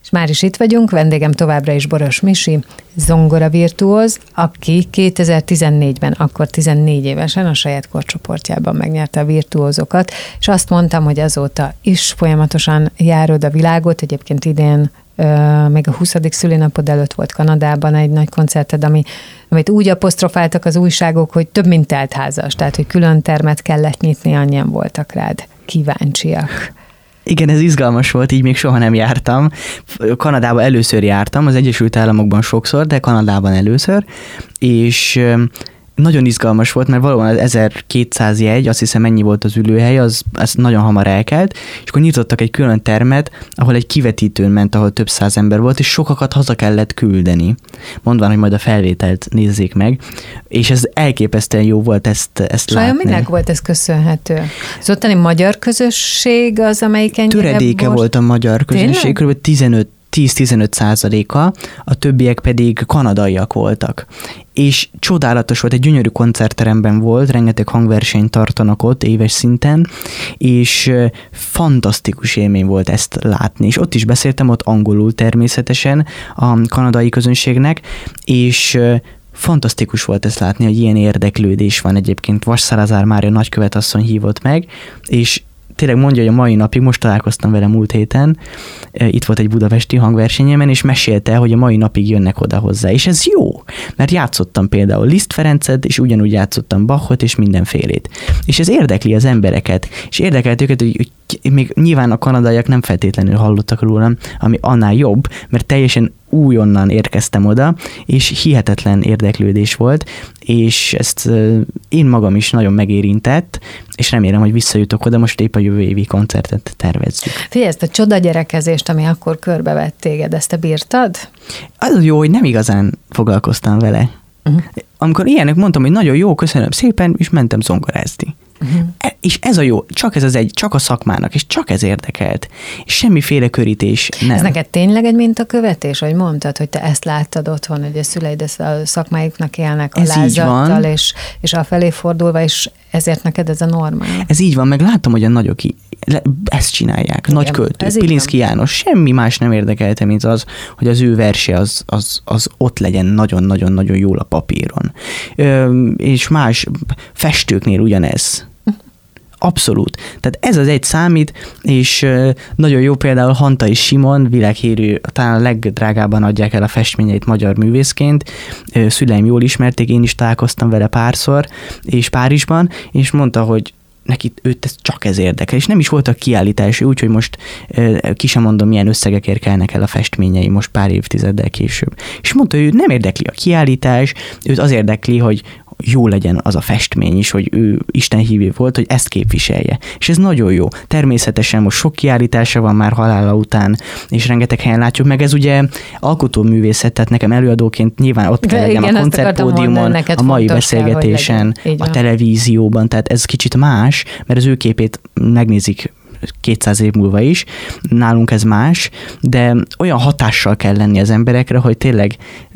És már is itt vagyunk, vendégem továbbra is Boros Misi, zongoravirtuóz, aki 2014-ben, akkor 14 évesen a saját korcsoportjában megnyerte a virtuózokat, és azt mondtam, hogy azóta is folyamatosan járod a világot, egyébként idén még a 20. szülinapod előtt volt Kanadában egy nagy koncerted, amit úgy apostrofáltak az újságok, hogy több mint teltházas, tehát hogy külön termet kellett nyitni, annyian voltak rád kíváncsiak. Igen, ez izgalmas volt, így még soha nem jártam. Kanadában először jártam, az Egyesült Államokban sokszor, de Kanadában először, és nagyon izgalmas volt, mert valóban az 1200 jegy, azt hiszem ennyi volt az ülőhely, az nagyon hamar elkelt, és akkor nyitottak egy külön termet, ahol egy kivetítőn ment, ahol több száz ember volt, és sokakat haza kellett küldeni. Mondván, hogy majd a felvételt nézzék meg, és ez elképesztően jó volt ezt látni. Vajon minek volt ez köszönhető? Az ottani magyar közösség az, amelyik ennyire töredéke volt a magyar közösség, kb. 10-15%-a, a többiek pedig kanadaiak voltak. És csodálatos volt, egy gyönyörű koncertteremben volt, rengeteg hangversenyt tartanak ott éves szinten, és fantasztikus élmény volt ezt látni. És ott is beszéltem, ott angolul természetesen a kanadai közönségnek, és fantasztikus volt ezt látni, hogy ilyen érdeklődés van egyébként. Vas Salazar Mária nagykövetasszony hívott meg, és tényleg mondja, hogy a mai napig, most találkoztam vele múlt héten, itt volt egy budapesti hangversenyemen, és mesélte, hogy a mai napig jönnek oda hozzá. És ez jó, mert játszottam például Liszt Ferencet, és ugyanúgy játszottam Bachot, és mindenfélét. És ez érdekli az embereket, és érdekelt őket, hogy még nyilván a kanadaiak nem feltétlenül hallottak rólam, ami annál jobb, mert teljesen újonnan érkeztem oda, és hihetetlen érdeklődés volt, és ezt én magam is nagyon megérintett, és remélem, hogy visszajutok oda, most épp a jövő évi koncertet tervezzük. Figyelj, ezt a csodagyerekezést, ami akkor körbevett téged, ezt te bírtad? Az jó, hogy nem igazán foglalkoztam vele. Amikor ilyenek mondtam, hogy nagyon jó, köszönöm szépen, és mentem zongorázni. És ez a jó, csak a szakmának, és csak ez érdekelt. És semmiféle körítés nem. Ez neked tényleg egy mintakövetés, hogy mondtad, hogy te ezt láttad otthon, hogy a szüleid ezt a szakmájuknak élnek alázattal, és afelé fordulva, és ezért neked ez a normál. Ez így van, meg látom, hogy a nagyok ezt csinálják. Igen, nagy költő, Pilinszky János, semmi más nem érdekelte, mint az, hogy az ő verse az ott legyen nagyon-nagyon-nagyon jól a papíron. És más festőknél ugyanez. Abszolút. Tehát ez az egy számít, és nagyon jó például Hantai Simon, világhírű, talán a legdrágában adják el a festményeit magyar művészként. Szüleim jól ismerték, én is találkoztam vele párszor, és Párizsban, és mondta, hogy neki őt csak ez érdekel, és nem is voltak kiállítás, úgyhogy most ki sem mondom, milyen összegekért kelnek el a festményei most pár évtizeddel később. És mondta, hogy őt nem érdekli a kiállítás, őt az érdekli, hogy jó legyen az a festmény is, hogy ő istenhívő volt, hogy ezt képviselje. És ez nagyon jó. Természetesen most sok kiállítása van már halála után, és rengeteg helyen látjuk meg. Ez ugye alkotóművészet, tehát nekem előadóként nyilván ott kell legyen a koncertpódiumon, a mai beszélgetésen, a televízióban, tehát ez kicsit más, mert az ő képét megnézik 200 év múlva is, nálunk ez más, de olyan hatással kell lenni az emberekre, hogy tényleg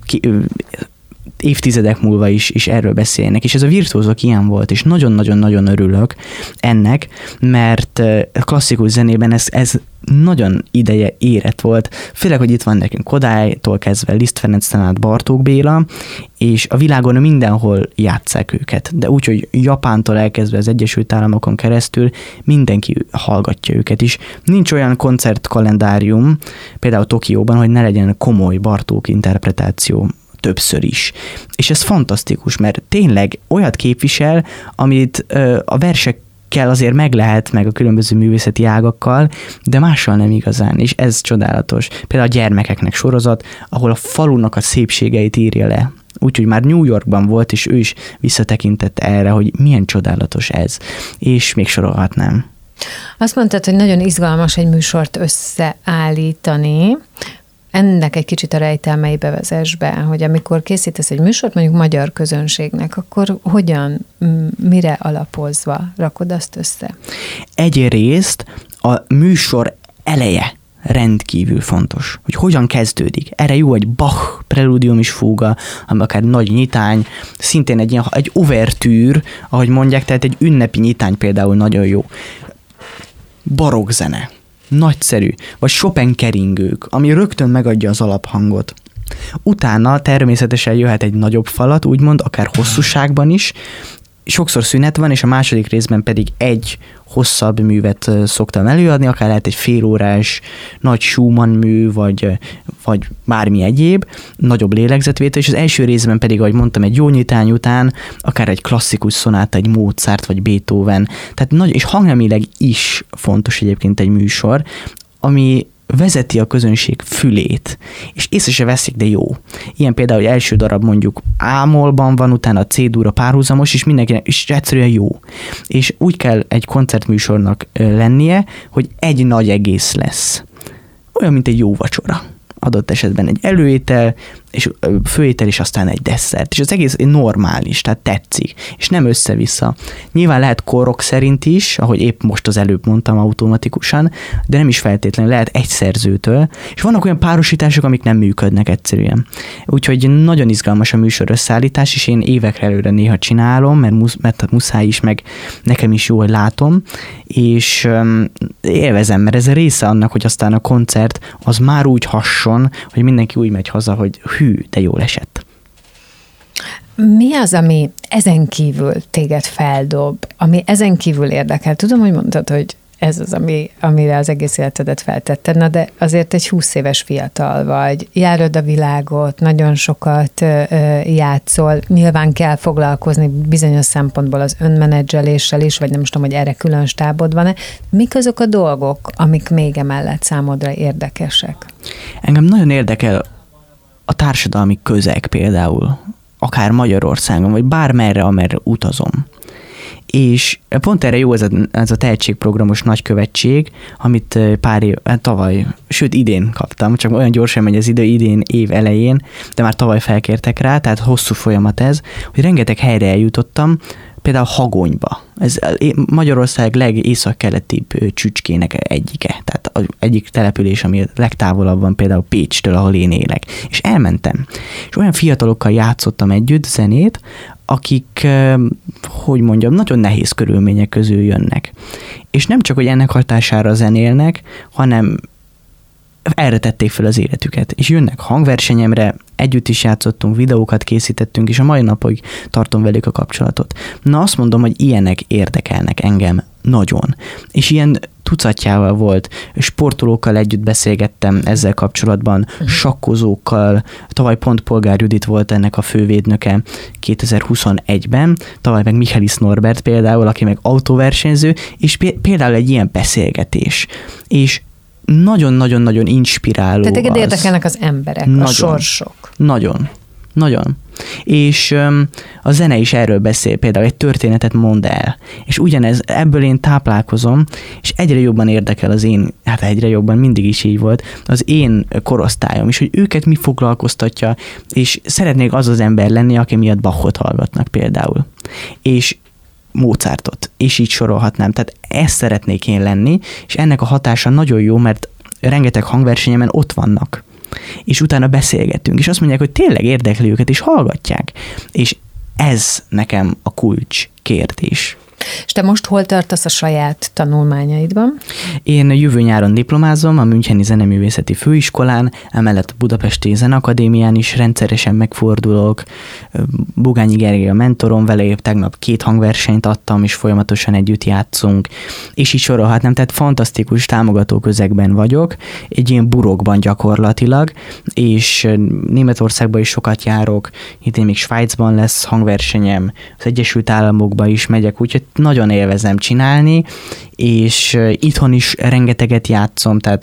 évtizedek múlva is erről beszélnek, és ez a virtuózok ilyen volt, és nagyon-nagyon-nagyon örülök ennek, mert klasszikus zenében ez nagyon ideje érett volt, főleg, hogy itt van nekünk Kodálytól kezdve Liszt Ferenctől át Bartók Béla, és a világon mindenhol játsszák őket, de úgy, hogy Japántól elkezdve az Egyesült Államokon keresztül mindenki hallgatja őket is. Nincs olyan koncertkalendárium, például Tokióban, hogy ne legyen komoly Bartók interpretáció többször is. És ez fantasztikus, mert tényleg olyat képvisel, amit a versekkel azért meg lehet, meg a különböző művészeti ágakkal, de mással nem igazán, és ez csodálatos. Például a Gyermekeknek sorozat, ahol a falunak a szépségeit írja le. Úgyhogy már New Yorkban volt, és ő is visszatekintett erre, hogy milyen csodálatos ez. És még sorolhatnám. Azt mondtad, hogy nagyon izgalmas egy műsort összeállítani. Ennek egy kicsit a rejtelmeibe vezess be, hogy amikor készítesz egy műsort, mondjuk magyar közönségnek, akkor hogyan, mire alapozva rakod azt össze? Egyrészt a műsor eleje rendkívül fontos, hogy hogyan kezdődik. Erre jó egy Bach preludium is fúga, ami akár nagy nyitány, szintén egy ouvertűr, ahogy mondják, tehát egy ünnepi nyitány például nagyon jó. Barokk zene. Nagyszerű. Vagy Chopin keringők, ami rögtön megadja az alaphangot. Utána természetesen jöhet egy nagyobb falat, úgymond, akár hosszúságban is. Sokszor szünet van, és a második részben pedig egy hosszabb művet szoktam előadni, akár lehet egy félórás nagy Schumann mű, vagy bármi egyéb, nagyobb lélegzetvétel, és az első részben pedig, ahogy mondtam, egy jó nyitány után, akár egy klasszikus szonáta, egy Mozart, vagy Beethoven. Tehát nagy, és hangnemileg is fontos egyébként egy műsor, ami vezeti a közönség fülét, és észre se veszik, de jó. Ilyen például, hogy első darab mondjuk A-molban van, utána a C-dúra párhuzamos, és mindenkinek is egyszerűen jó. És úgy kell egy koncertműsornak lennie, hogy egy nagy egész lesz. Olyan, mint egy jó vacsora. Adott esetben egy előétel, és főétel, és aztán egy desszert. És az egész normális, tehát tetszik, és nem össze-vissza. Nyilván lehet korok szerint is, ahogy épp most az előbb mondtam automatikusan, de nem is feltétlenül, lehet egy szerzőtől, és vannak olyan párosítások, amik nem működnek egyszerűen. Úgyhogy nagyon izgalmas a műsor összeállítás, és én évekre előre néha csinálom, mert muszáj is, meg nekem is jó, hogy látom, és élvezem, mert ez a része annak, hogy aztán a koncert az már úgy hasson, hogy mindenki úgy megy haza, hogy hű, de jól esett. Mi az, ami ezen kívül téged feldob, ami ezen kívül érdekel? Tudom, hogy mondtad, hogy ez az, amire az egész életedet feltetted, na de azért egy 20 éves fiatal vagy, járod a világot, nagyon sokat játszol, nyilván kell foglalkozni bizonyos szempontból az önmenedzseléssel is, vagy nem tudom, hogy erre külön stábod van-e. Mik azok a dolgok, amik még emellett számodra érdekesek? Engem nagyon érdekel a társadalmi közeg például, akár Magyarországon, vagy bármerre, amerre utazom. És pont erre jó ez a tehetségprogramos nagykövetség, amit tavaly, sőt idén kaptam, csak olyan gyorsan megy az idő, idén év elején, de már tavaly felkértek rá, tehát hosszú folyamat ez, hogy rengeteg helyre eljutottam, például Hagonyba. Ez Magyarország legészakkeletibb csücskének egyike. Tehát az egyik település, ami legtávolabb van például Pécstől, ahol én élek. És elmentem. És olyan fiatalokkal játszottam együtt zenét, akik, hogy mondjam, nagyon nehéz körülmények közül jönnek. És nem csak, hogy ennek hatására zenélnek, hanem erre tették fel az életüket. És jönnek hangversenyemre, együtt is játszottunk, videókat készítettünk, és a mai napig tartom velük a kapcsolatot. Na azt mondom, hogy ilyenek érdekelnek engem nagyon. És ilyen tucatjával volt, sportolókkal együtt beszélgettem ezzel kapcsolatban, sakkozókkal, tavaly pont Polgár Judit volt ennek a fővédnöke 2021-ben, tavaly meg Michaelis Norbert például, aki meg autóversenyző, és például egy ilyen beszélgetés. És nagyon-nagyon-nagyon inspiráló. Tehát téged érdekelnek az emberek, nagyon, a sorsok. Nagyon. És a zene is erről beszél, például egy történetet mond el. És ugyanez, ebből én táplálkozom, és egyre jobban érdekel az én, hát egyre jobban, mindig is így volt, az én korosztályom is, hogy őket mi foglalkoztatja, és szeretnék az az ember lenni, aki miatt Bachot hallgatnak például. És Mozartot, és így sorolhatnám. Tehát ezt szeretnék én lenni, és ennek a hatása nagyon jó, mert rengeteg hangversenyemen ott vannak. És utána beszélgettünk, és azt mondják, hogy tényleg érdekli őket, és hallgatják. És ez nekem a kulcs kérdés. És te most hol tartasz a saját tanulmányaidban? Én jövő nyáron diplomázom a Müncheni Zeneművészeti Főiskolán, emellett a Budapesti Zeneakadémián is rendszeresen megfordulok. Bugányi Gergely a mentorom, vele épp tegnap 2 hangversenyt adtam, és folyamatosan együtt játszunk. És így sorolhatnám, tehát fantasztikus támogató közegben vagyok, egy ilyen burokban gyakorlatilag, és Németországban is sokat járok, idén még Svájcban lesz hangversenyem, az Egyesült Államokba is megyek, úgyhogy nagyon élvezem csinálni, és itthon is rengeteget játszom, tehát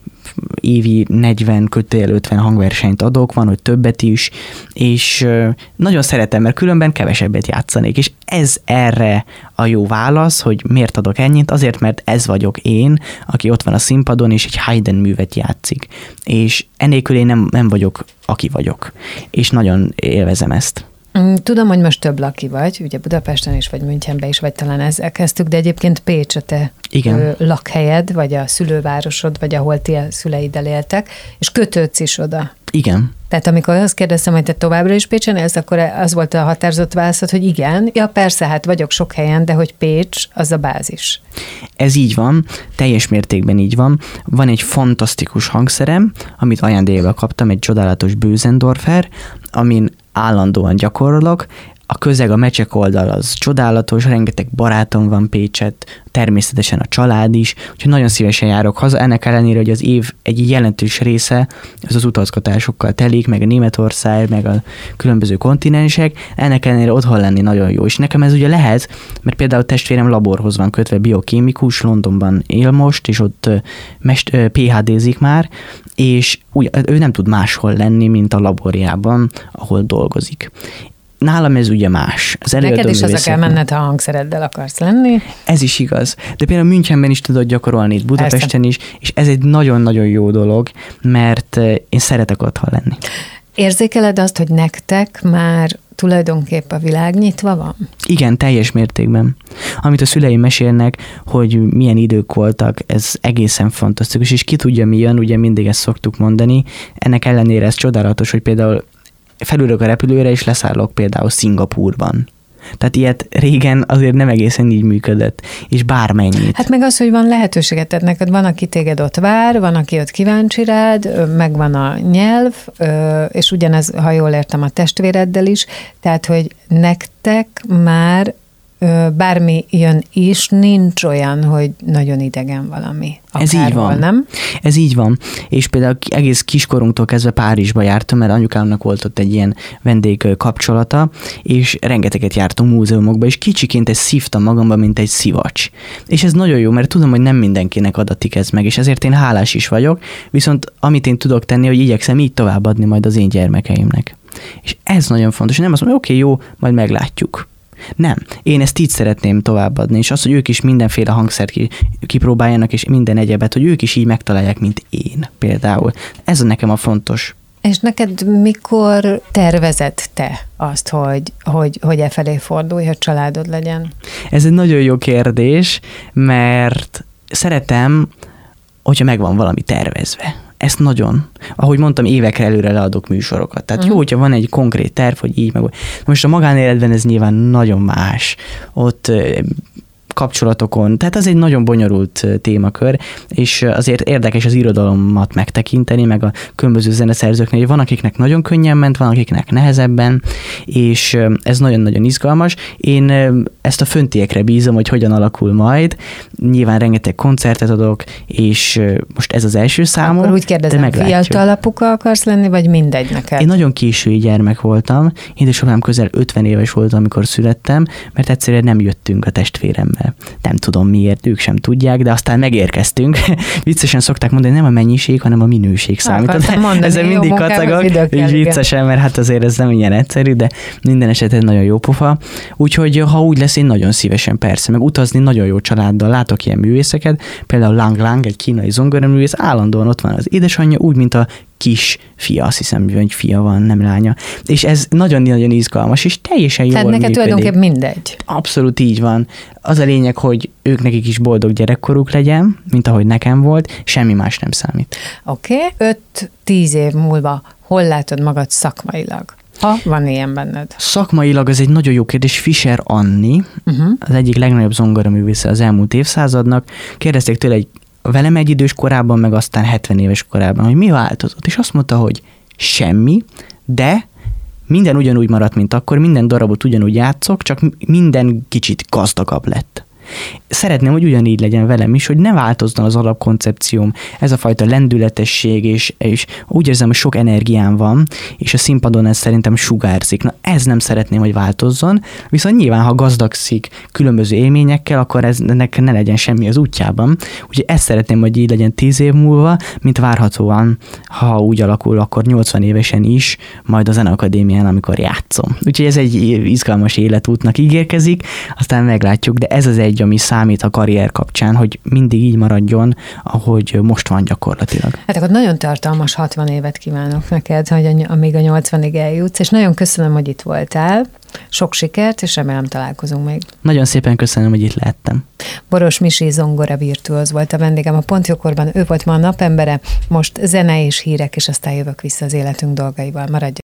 évi 40-50 hangversenyt adok, van, hogy többet is, és nagyon szeretem, mert különben kevesebbet játszanék, és ez erre a jó válasz, hogy miért adok ennyit, azért, mert ez vagyok én, aki ott van a színpadon, és egy Haydn művet játszik, és enélkül én nem vagyok, aki vagyok, és nagyon élvezem ezt. Tudom, hogy most több laki vagy, ugye Budapesten is, vagy Münchenben is, vagy talán ezzel kezdtük, de egyébként Pécs a te lakhelyed, vagy a szülővárosod, vagy ahol ti a szüleiddel éltek, és kötődsz is oda. Igen. Tehát amikor azt kérdeztem, hogy te továbbra is Pécsen élsz, akkor az volt a határozott válaszod, hogy igen, ja persze, hát vagyok sok helyen, de hogy Pécs, az a bázis. Ez így van, teljes mértékben így van. Van egy fantasztikus hangszerem, amit ajándékba kaptam, egy csodálatos Bösendorfer, amin állandóan gyakorolok. A közeg, a mecsek oldal az csodálatos, rengeteg barátom van Pécset, természetesen a család is, úgyhogy nagyon szívesen járok haza, ennek ellenére, hogy az év egy jelentős része az utazgatásokkal telik, meg a Németország, meg a különböző kontinensek, ennek ellenére otthon lenni nagyon jó. És nekem ez ugye lehet, mert például a testvérem laborhoz van kötve, biokémikus, Londonban él most, és ott PhD-zik már, és ő nem tud máshol lenni, mint a laborjában, ahol dolgozik. Nálam ez ugye más. Neked is haza kell menned, ha hangszereddel akarsz lenni. Ez is igaz. De például Münchenben is tudod gyakorolni, itt Budapesten is, és ez egy nagyon-nagyon jó dolog, mert én szeretek otthon lenni. Érzékeled azt, hogy nektek már tulajdonképp a világ nyitva van? Igen, teljes mértékben. Amit a szüleim mesélnek, hogy milyen idők voltak, ez egészen fantasztikus, és ki tudja mi jön, ugye mindig ezt szoktuk mondani. Ennek ellenére ez csodálatos, hogy például felülök a repülőre, és leszállok például Szingapúrban. Tehát ilyet régen azért nem egészen így működött, és bármennyit. Hát meg az, hogy van lehetőséget, tehát neked van, aki téged ott vár, van, aki ott kíváncsi rád, megvan a nyelv, és ugyanez, ha jól értem, a testvéreddel is, tehát, hogy nektek már bármi jön is, nincs olyan, hogy nagyon idegen valami. Ez így van. Nem? Ez így van. És például egész kiskorunktól kezdve Párizsba jártam, mert anyukámnak volt ott egy ilyen vendég kapcsolata, és rengeteget jártunk múzeumokba, és kicsiként ezt szívtam magamba, mint egy szivacs. És ez nagyon jó, mert tudom, hogy nem mindenkinek adatik ez meg, és ezért én hálás is vagyok, viszont amit én tudok tenni, hogy igyekszem így továbbadni majd az én gyermekeimnek. És ez nagyon fontos. Nem azt mondom, hogy oké, jó, majd meglátjuk. Nem. Én ezt így szeretném továbbadni, és az, hogy ők is mindenféle hangszert kipróbáljanak, és minden egyebet, hogy ők is így megtalálják, mint én például. Ez nekem a fontos. És neked mikor tervezed te azt, hogy e felé fordulj, hogy családod legyen? Ez egy nagyon jó kérdés, mert szeretem, hogyha megvan valami tervezve. Ezt nagyon. Ahogy mondtam, évekre előre leadok műsorokat. Tehát jó, hogyha van egy konkrét terv, hogy így meg. Most a magánéletben ez nyilván nagyon más. Ott kapcsolatokon, tehát ez egy nagyon bonyolult témakör, és azért érdekes az irodalomat megtekinteni, meg a különböző zeneszerzőknél, hogy van, akiknek nagyon könnyen ment, van, akiknek nehezebben, és ez nagyon-nagyon izgalmas. Én ezt a föntiekre bízom, hogy hogyan alakul majd. Nyilván rengeteg koncertet adok, és most ez az első számom. Akkor úgy kérdezem, fiatal apuka akarsz lenni, vagy mindegy neked? Én nagyon késői gyermek voltam. Édesapám közel 50 éves volt, amikor születtem, mert egyszerűen nem jöttünk a testvéremmel. Nem tudom miért, ők sem tudják, de aztán megérkeztünk. Viccesen szokták mondani, nem a mennyiség, hanem a minőség számít. Ezzel mindig kacagok, és viccesen, mert hát azért ez nem ilyen egyszerű, de minden esetben nagyon jó pofa. Úgyhogy ha úgy lesz, én nagyon szívesen persze, meg utazni nagyon jó családdal, látok ilyen művészeket, például Lang Lang, egy kínai zongoraművész, állandóan ott van az édesanyja, úgy, mint a kis fia, azt hiszem, hogy fia van, nem lánya. És ez nagyon-nagyon izgalmas, és teljesen jól működik. Tehát neked tulajdonképpen mindegy. Abszolút így van. Az a lényeg, hogy ők nekik is boldog gyerekkoruk legyen, mint ahogy nekem volt, semmi más nem számít. Oké. 5-10 év múlva hol látod magad szakmailag? Ha van ilyen benned. Szakmailag ez egy nagyon jó kérdés. Fischer Anni, az egyik legnagyobb zongoraművésze az elmúlt évszázadnak. Kérdezték tőle velem egy idős korában, meg aztán 70 éves korában, hogy mi változott. És azt mondta, hogy semmi, de minden ugyanúgy maradt, mint akkor, minden darabot ugyanúgy játszok, csak minden kicsit gazdagabb lett. Szeretném, hogy ugyanígy legyen velem is, hogy ne változzon az alapkoncepcióm, ez a fajta lendületesség, és úgy érzem, hogy sok energiám van, és a színpadon ez szerintem sugárzik. Na, ez nem szeretném, hogy változzon, viszont nyilván, ha gazdagszik különböző élményekkel, akkor ennek ne legyen semmi az útjában. Úgyhogy ezt szeretném, hogy így legyen 10 év múlva, mint várhatóan, ha úgy alakul, akkor 80 évesen is, majd a Zeneakadémián, amikor játszom. Úgyhogy ez egy izgalmas életútnak ígérkezik, aztán meglátjuk, de ez az egy, ami számít a karrier kapcsán, hogy mindig így maradjon, ahogy most van gyakorlatilag. Hát akkor nagyon tartalmas 60 évet kívánok neked, hogy amíg a 80-ig eljutsz, és nagyon köszönöm, hogy itt voltál. Sok sikert, és remélem találkozunk még. Nagyon szépen köszönöm, hogy itt lehettem. Boros Misi zongora virtuóz volt a vendégem a Pontjókorban, ő volt ma a napembere, most zene és hírek, és aztán jövök vissza az életünk dolgaival. Maradj!